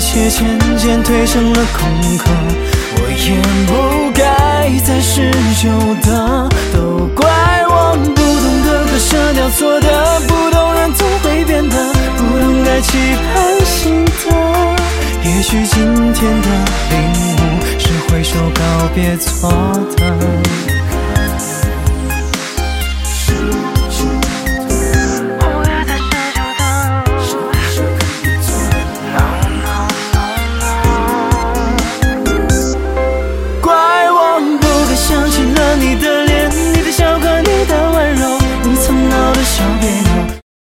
切渐渐褪成了空壳，我也不该再施救的，都怪我不懂得割舍掉错的，不懂人总会变的，不懂该期盼新的。也许今天的领悟是挥手告别错的。